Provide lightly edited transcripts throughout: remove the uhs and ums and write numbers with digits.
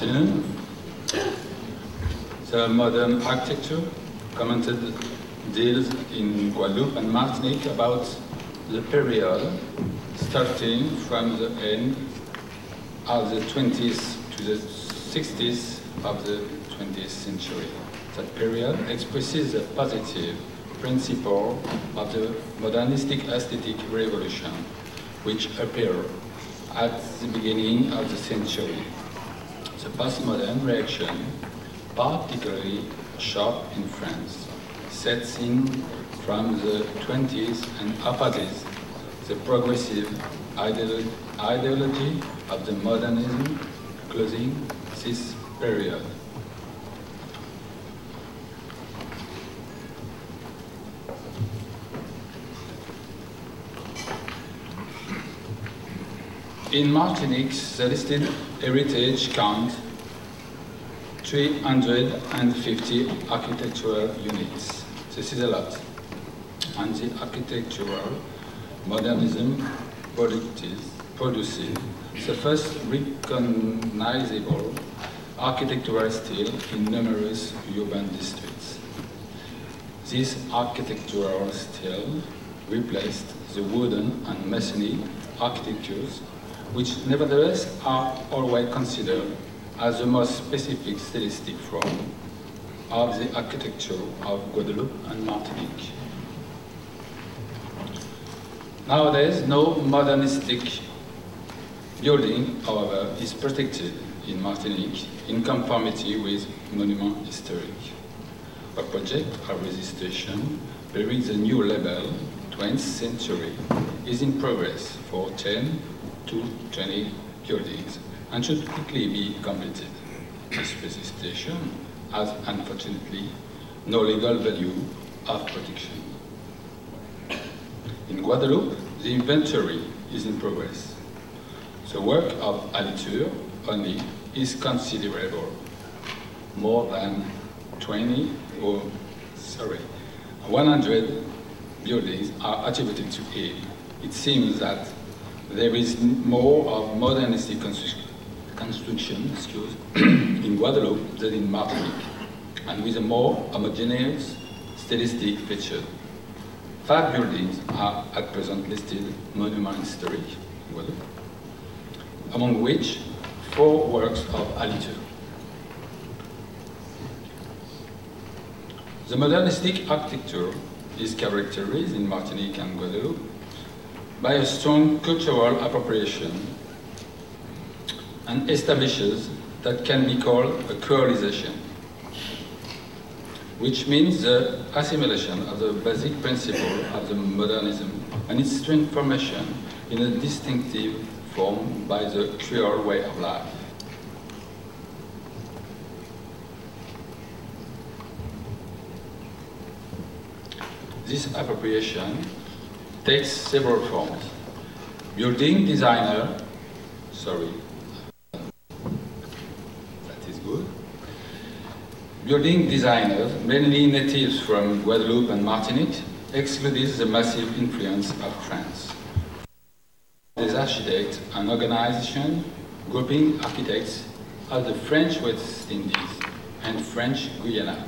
afternoon. The modern architecture commented deals in Guadeloupe and Martinique about the period starting from the end of the 20th to the 60s of the 20th century. That period expresses the positive principle of the modernistic aesthetic revolution, which appeared at the beginning of the century. The postmodern reaction, particularly sharp in France, sets in from the 20s and opposes the progressive ideology of the modernism, closing this period. In Martinique, the listed heritage count 350 architectural units. This is a lot. And the architectural modernism produces the first recognizable architectural style in numerous urban districts. This architectural style replaced the wooden and masonry architectures, which nevertheless are always considered as the most specific stylistic form of the architecture of Guadeloupe and Martinique. Nowadays, no modernistic building, however, is protected in Martinique in conformity with monument historic. A project of registration bearing the new label 20th century is in progress for 10 to 20 buildings and should quickly be completed. This registration has unfortunately no legal value of protection. In Guadeloupe, the inventory is in progress. The work of Aliture only is considerable. More than 100 buildings are attributed to him. It seems that there is more of modernistic construction in Guadeloupe than in Martinique, and with a more homogeneous stylistic feature. 5 buildings are at present listed monument historic in Guadeloupe, among which 4 works of Aliture. The modernistic architecture is characterized in Martinique and Guadeloupe by a strong cultural appropriation and establishes that can be called a creolization, which means the assimilation of the basic principle of the modernism and its transformation in a distinctive form by the Creole way of life. This appropriation takes several forms. Building designers, mainly natives from Guadeloupe and Martinique, excluded the massive influence of France. These architects, an organization grouping architects of the French West Indies and French Guyana.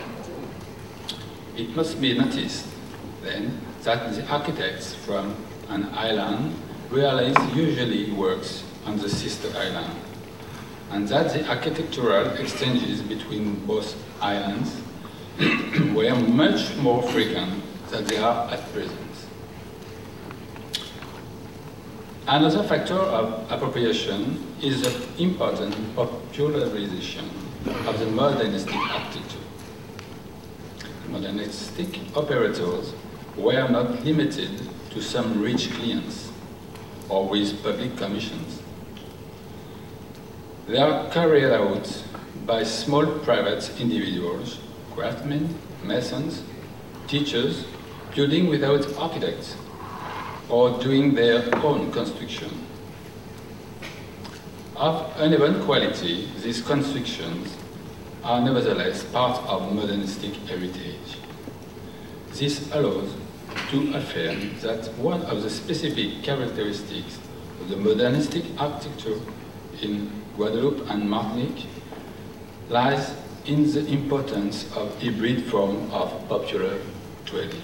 It must be noticed, then, that the architects from an island realize usually works on the sister island, and that the architectural exchanges between both islands were much more frequent than they are at present. Another factor of appropriation is the important popularization of the modernistic architecture. Modernistic operators were not limited to some rich clients or with public commissions. They are carried out by small private individuals, craftsmen, masons, teachers, building without architects, or doing their own construction. Of uneven quality, these constructions are nevertheless part of modernistic heritage. This allows to affirm that one of the specific characteristics of the modernistic architecture in Guadeloupe and Martinique lies in the importance of hybrid form of popular dwelling.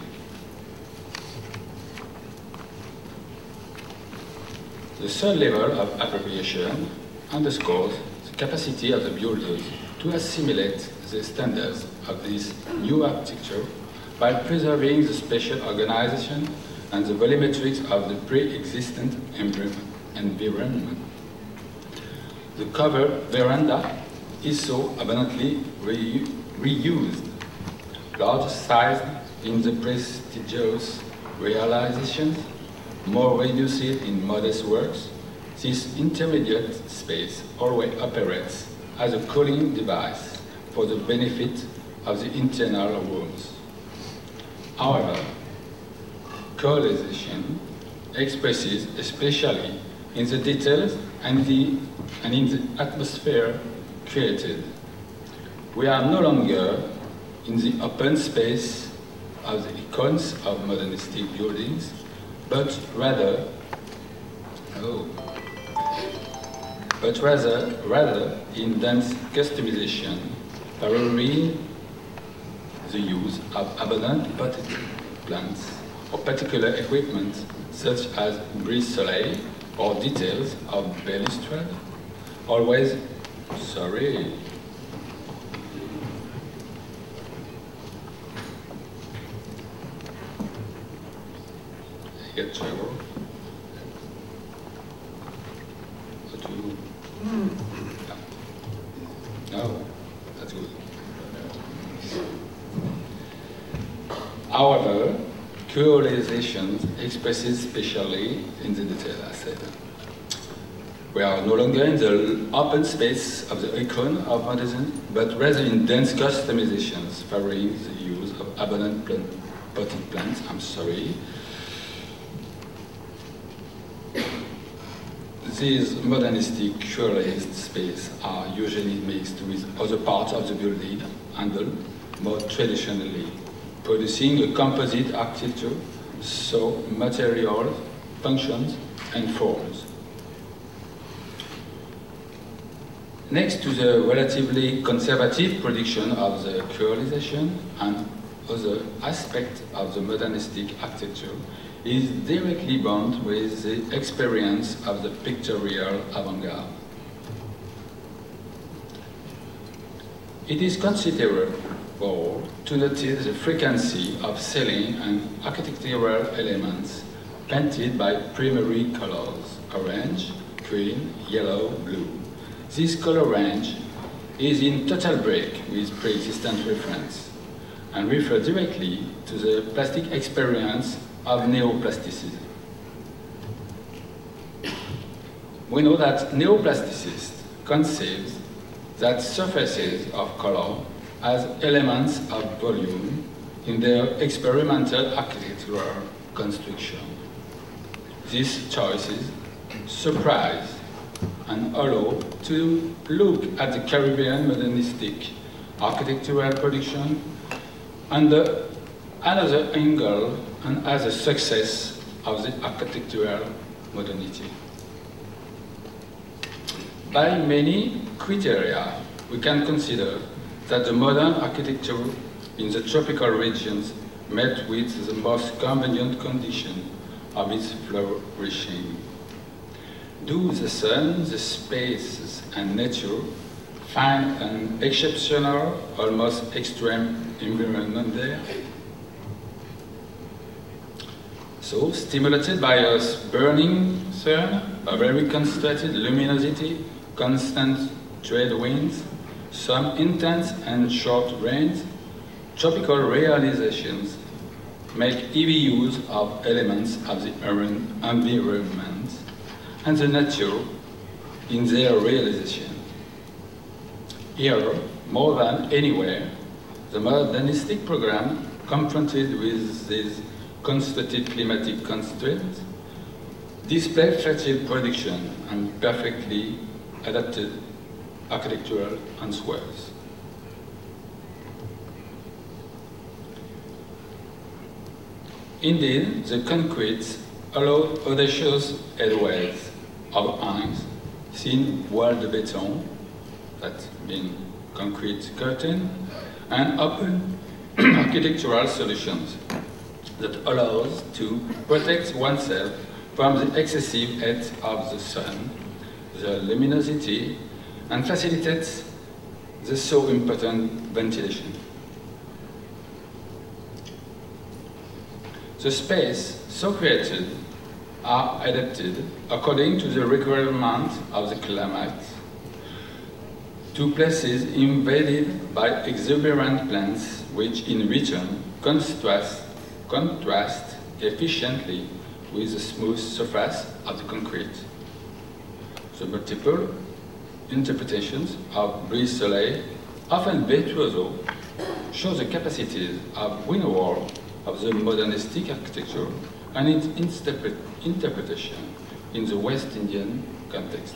The third level of appropriation underscores the capacity of the builders to assimilate the standards of this new architecture by preserving the spatial organization and the volumetrics of the pre-existent environment. The covered veranda is so abundantly reused, large-sized in the prestigious realizations, more reduced in modest works. This intermediate space always operates as a cooling device for the benefit of the internal rooms. However, coalization expresses especially in the details and in the atmosphere created. We are no longer in the open space of the icons of modernistic buildings, but rather in dense customization, paralleling the use of abundant potted plants or particular equipment such as brise-soleil or details of balustrade. Always, sorry. I get trouble. No, that's good. However, coalization expresses specially in the detail, I said. We are no longer in the open space of the icon of modernism, but rather in dense customizations, favoring the use of abundant potted plants. I'm sorry. These modernistic curated spaces are usually mixed with other parts of the building, handled more traditionally, producing a composite architecture, so materials, functions, and forms. Next to the relatively conservative production of the curialization, and other aspect of the modernistic architecture is directly bound with the experience of the pictorial avant-garde. It is considerable to notice the frequency of ceiling and architectural elements painted by primary colors: orange, green, yellow, blue. This color range is in total break with pre-existent reference and refers directly to the plastic experience of neoplasticists. We know that neoplasticists conceive that surfaces of color as elements of volume in their experimental architectural construction. These choices surprise and allow to look at the Caribbean modernistic architectural production under another angle and as a success of the architectural modernity. By many criteria, we can consider that the modern architecture in the tropical regions met with the most convenient condition of its flourishing. Do the sun, the spaces, and nature find an exceptional, almost extreme environment there? So, stimulated by a burning sun, a very concentrated luminosity, constant trade winds, some intense and short rains, tropical realizations make heavy use of elements of the environment and the nature in their realization. Here, more than anywhere, the modernistic program, confronted with these constituted climatic constraints, display fertile production and perfectly adapted architectural answers. Indeed, the concrete allowed audacious headways of hangs seen wall de béton, that means concrete curtain, and open architectural solutions that allows to protect oneself from the excessive heat of the sun, the luminosity, and facilitates the so important ventilation. The space so created are adapted according to the requirement of the climate to places invaded by exuberant plants which in return contrast efficiently with the smooth surface of the concrete. The multiple interpretations of Brice Soleil, often virtuoso, show the capacities of Winawer of the modernistic architecture and its interpretation in the West Indian context.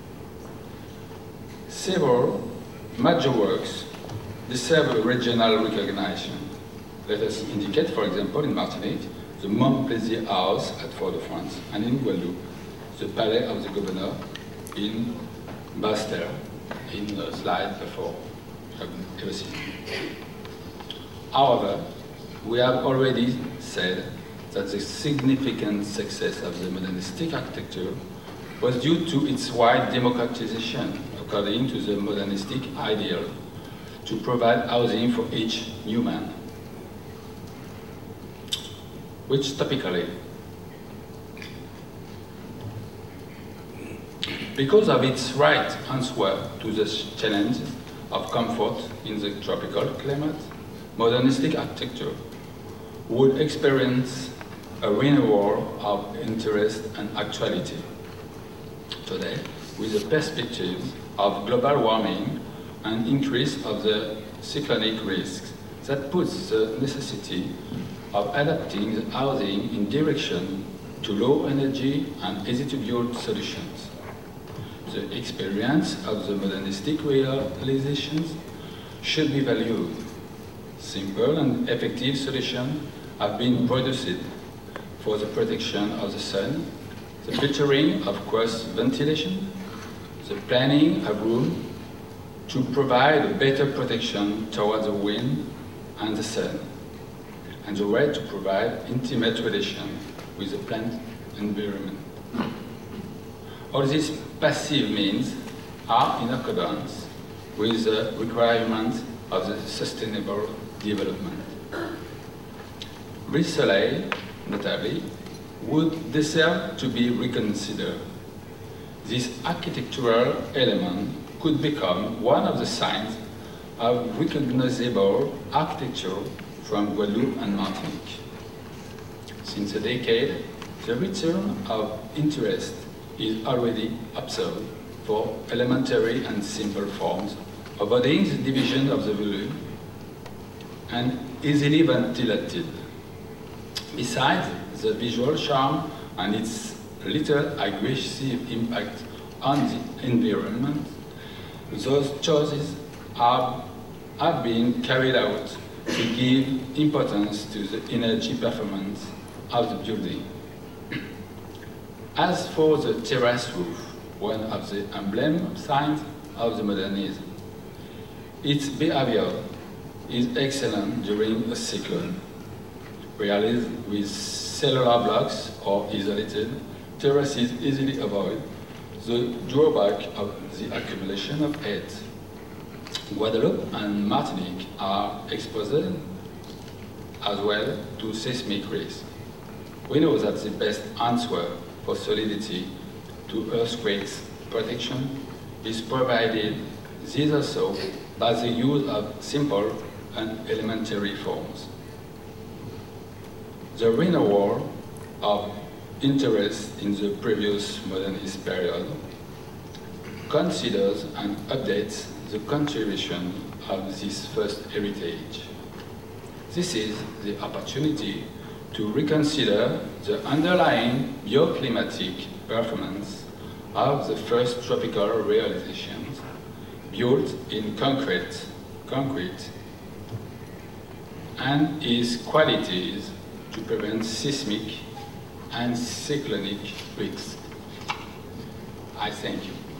Several major works deserve regional recognition. Let us indicate, for example, in Martinique, the Mont Plaisir House at Fort-de-France, and in Guadeloupe, the Palais of the Governor in Basse-Terre, in the slide before everything. However, we have already said that the significant success of the modernistic architecture was due to its wide democratization according to the modernistic ideal to provide housing for each new man, which topically, because of its right answer to the challenges of comfort in the tropical climate, modernistic architecture would experience a renewal of interest and actuality. Today, with the perspectives of global warming and increase of the cyclonic risks, that puts the necessity of adapting the housing in direction to low energy and easy-to-build solutions. The experience of the modernistic realizations should be valued. Simple and effective solutions have been produced for the protection of the sun, the filtering of cross ventilation, the planning of room to provide better protection towards the wind and the sun, and the way to provide intimate relation with the plant environment. All these passive means are in accordance with the requirements of the sustainable development. Brice Soleil, notably, would deserve to be reconsidered. This architectural element could become one of the signs of recognizable architecture from Guadeloupe and Martinique. Since a decade, the return of interest is already observed for elementary and simple forms, avoiding the division of the volume and easily ventilated. Besides the visual charm and its little aggressive impact on the environment, those choices have been carried out to give importance to the energy performance of the building. As for the terrace roof, one of the emblem signs of the modernism, its behavior is excellent during a cyclone. Realized with cellular blocks or isolated, terraces easily avoid the drawback of the accumulation of heat. Guadeloupe and Martinique are exposed as well to seismic risk. We know that the best answer for solidity to earthquakes protection is provided, this also by the use of simple and elementary forms. The renewal of interest in the previous modernist period considers and updates the contribution of this first heritage. This is the opportunity to reconsider the underlying bioclimatic performance of the first tropical realizations built in concrete and its qualities to prevent seismic and cyclonic risks. I thank you.